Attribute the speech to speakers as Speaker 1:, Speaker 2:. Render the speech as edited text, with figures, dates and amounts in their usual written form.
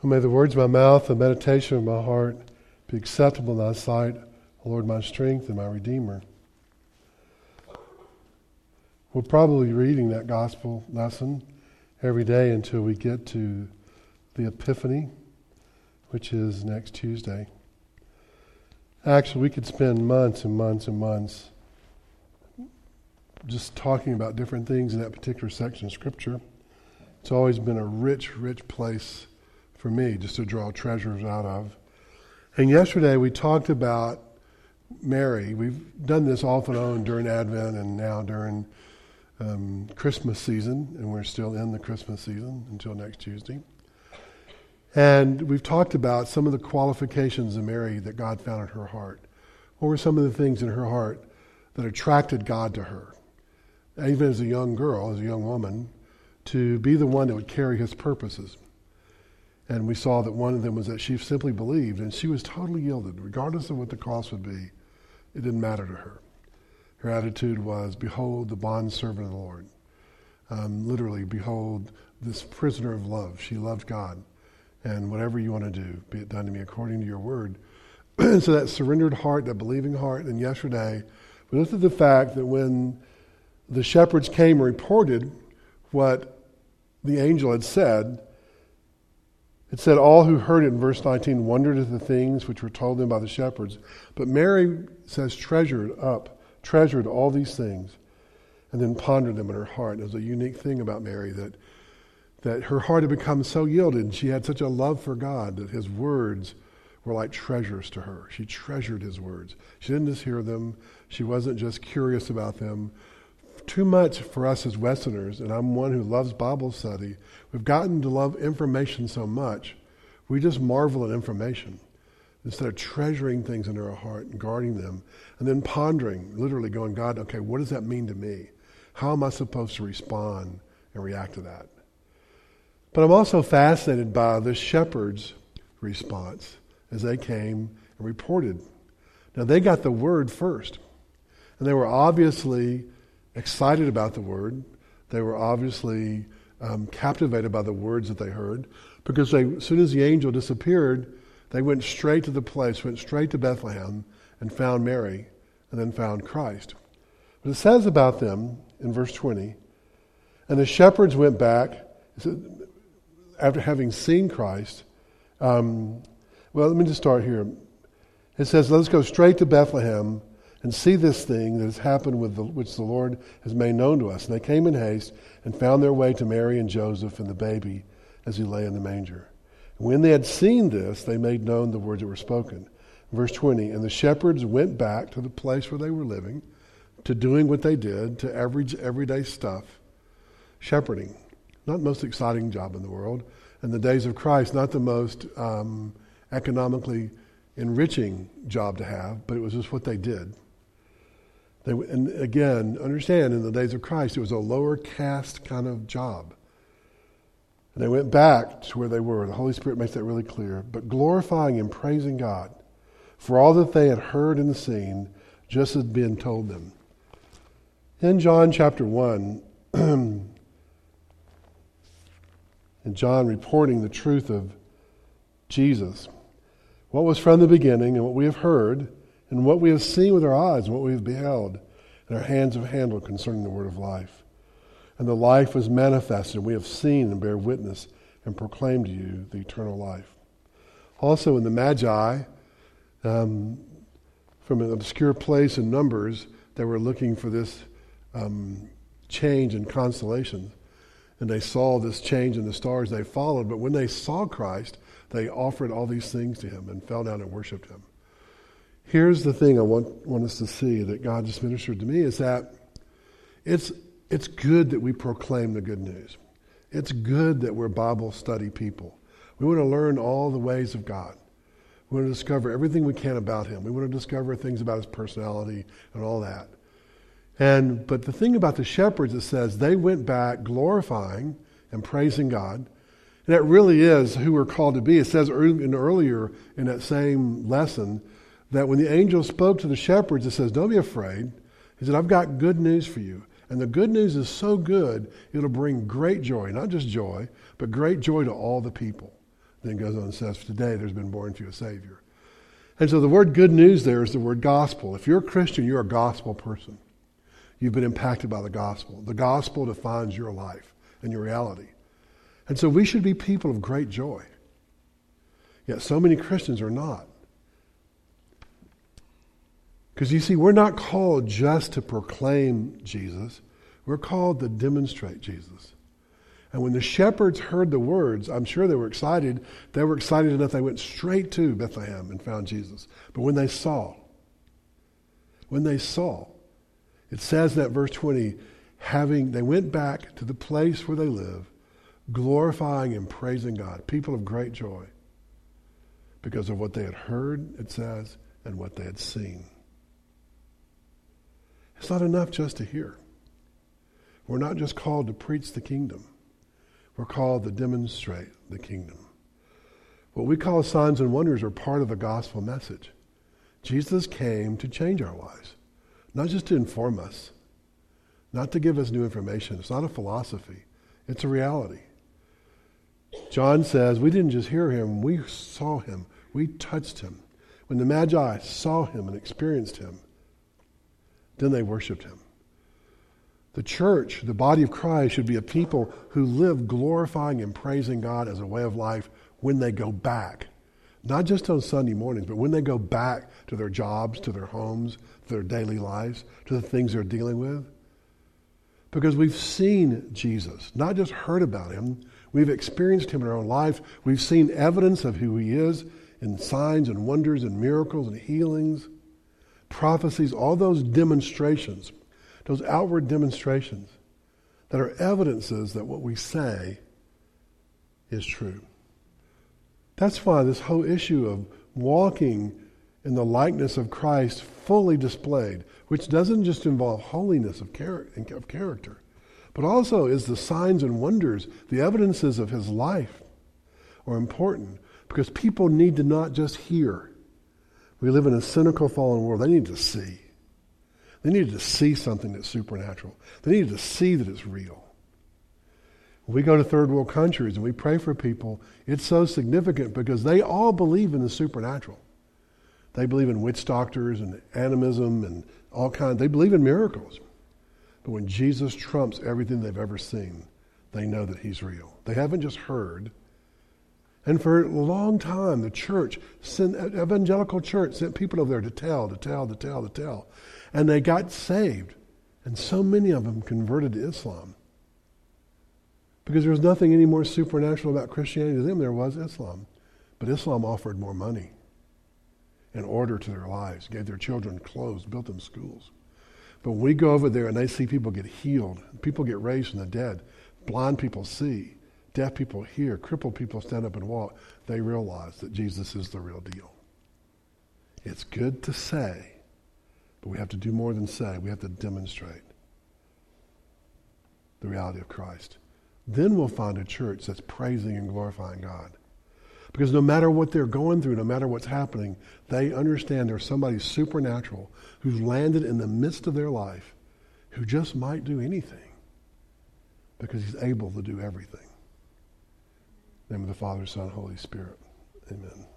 Speaker 1: May the words of my mouth and meditation of my heart be acceptable in thy sight, O Lord, my strength and my Redeemer. We're probably reading that gospel lesson every day until we get to the Epiphany, which is next Tuesday. Actually, we could spend months and months and months just talking about different things in that particular section of Scripture. It's always been a rich, rich place for me just to draw treasures out of. And yesterday we talked about Mary. We've done this off and on during Advent and now during Christmas season, and we're still in the Christmas season until next Tuesday. And we've talked about some of the qualifications of Mary that God found in her heart. What were some of the things in her heart that attracted God to her, even as a young girl, as a young woman, to be the one that would carry his purposes? And we saw that one of them was that she simply believed, and she was totally yielded. Regardless of what the cost would be, it didn't matter to her. Her attitude was, behold, the bondservant of the Lord. Literally, behold, this prisoner of love. She loved God. And whatever you want to do, be it done to me according to your word. So that surrendered heart, that believing heart. And yesterday, we looked at the fact that when the shepherds came and reported what the angel had said, it said, all who heard it in verse 19 wondered at the things which were told them by the shepherds. But Mary says treasured all these things, and then pondered them in her heart. There's a unique thing about Mary that her heart had become so yielded, and she had such a love for God that his words were like treasures to her. She treasured his words. She didn't just hear them. She wasn't just curious about them. Too much for us as Westerners, and I'm one who loves Bible study, we've gotten to love information so much, we just marvel at information instead of treasuring things in our heart and guarding them, and then pondering, literally going, God, okay, what does that mean to me? How am I supposed to respond and react to that? But I'm also fascinated by the shepherds' response as they came and reported. Now, they got the word first, and they were obviously excited about the word. They were obviously captivated by the words that they heard, because as soon as the angel disappeared, they went straight to the place, went straight to Bethlehem and found Mary and then found Christ. But it says about them in verse 20, and the shepherds went back after having seen Christ. Well, let me just start here. It says, let us go straight to Bethlehem and see this thing that has happened which the Lord has made known to us. And they came in haste and found their way to Mary and Joseph and the baby as he lay in the manger. And when they had seen this, they made known the words that were spoken. Verse 20, and the shepherds went back to the place where they were living, to doing what they did, to everyday stuff. Shepherding, not the most exciting job in the world. In the days of Christ, not the most economically enriching job to have, but it was just what they did. And again, understand, in the days of Christ, it was a lower caste kind of job. And they went back to where they were. The Holy Spirit makes that really clear. But glorifying and praising God for all that they had heard and seen, just as had been told them. In John chapter 1, and John reporting the truth of Jesus, what was from the beginning and what we have heard, and what we have seen with our eyes, and what we have beheld, and our hands have handled concerning the word of life. And the life was manifested, and we have seen and bear witness and proclaim to you the eternal life. Also in the Magi, from an obscure place in Numbers, they were looking for this change in constellations. And they saw this change in the stars they followed, but when they saw Christ, they offered all these things to him and fell down and worshiped him. Here's the thing I want us to see that God just ministered to me, is that it's good that we proclaim the good news. It's good that we're Bible study people. We want to learn all the ways of God. We want to discover everything we can about him. We want to discover things about his personality and all that. But the thing about the shepherds, it says they went back glorifying and praising God. And that really is who we're called to be. It says earlier in that same lesson that when the angel spoke to the shepherds, it says, don't be afraid. He said, I've got good news for you. And the good news is so good, it'll bring great joy, not just joy, but great joy to all the people. Then goes on and says, today there's been born to you a Savior. And so the word good news there is the word gospel. If you're a Christian, you're a gospel person. You've been impacted by the gospel. The gospel defines your life and your reality. And so we should be people of great joy. Yet so many Christians are not. Because you see, we're not called just to proclaim Jesus. We're called to demonstrate Jesus. And when the shepherds heard the words, I'm sure they were excited. They were excited enough they went straight to Bethlehem and found Jesus. But when they saw, it says in that verse 20, they went back to the place where they live, glorifying and praising God, people of great joy, because of what they had heard, it says, and what they had seen. It's not enough just to hear. We're not just called to preach the kingdom. We're called to demonstrate the kingdom. What we call signs and wonders are part of the gospel message. Jesus came to change our lives, not just to inform us, not to give us new information. It's not a philosophy. It's a reality. John says, we didn't just hear him, we saw him. We touched him. When the Magi saw him and experienced him, then they worshiped him. The church, the body of Christ, should be a people who live glorifying and praising God as a way of life when they go back. Not just on Sunday mornings, but when they go back to their jobs, to their homes, to their daily lives, to the things they're dealing with. Because we've seen Jesus, not just heard about him. We've experienced him in our own life. We've seen evidence of who he is in signs and wonders and miracles and healings, prophecies, all those demonstrations. Those outward demonstrations that are evidences that what we say is true. That's why this whole issue of walking in the likeness of Christ fully displayed, which doesn't just involve holiness of character, but also is the signs and wonders, the evidences of his life are important because people need to not just hear. We live in a cynical, fallen world. They need to see. They needed to see something that's supernatural. They needed to see that it's real. When we go to third world countries and we pray for people, it's so significant because they all believe in the supernatural. They believe in witch doctors and animism and all kinds. They believe in miracles. But when Jesus trumps everything they've ever seen, they know that he's real. They haven't just heard. And for a long time, the church, evangelical church, sent people over there to tell. And they got saved. And so many of them converted to Islam. Because there was nothing any more supernatural about Christianity to them there was Islam. But Islam offered more money and order to their lives, gave their children clothes, built them schools. But when we go over there and they see people get healed, people get raised from the dead, blind people see, deaf people hear, crippled people stand up and walk, they realize that Jesus is the real deal. It's good to say, but we have to do more than say. We have to demonstrate the reality of Christ. Then we'll find a church that's praising and glorifying God. Because no matter what they're going through, no matter what's happening, they understand there's somebody supernatural who's landed in the midst of their life who just might do anything because he's able to do everything. In the name of the Father, Son, Holy Spirit. Amen.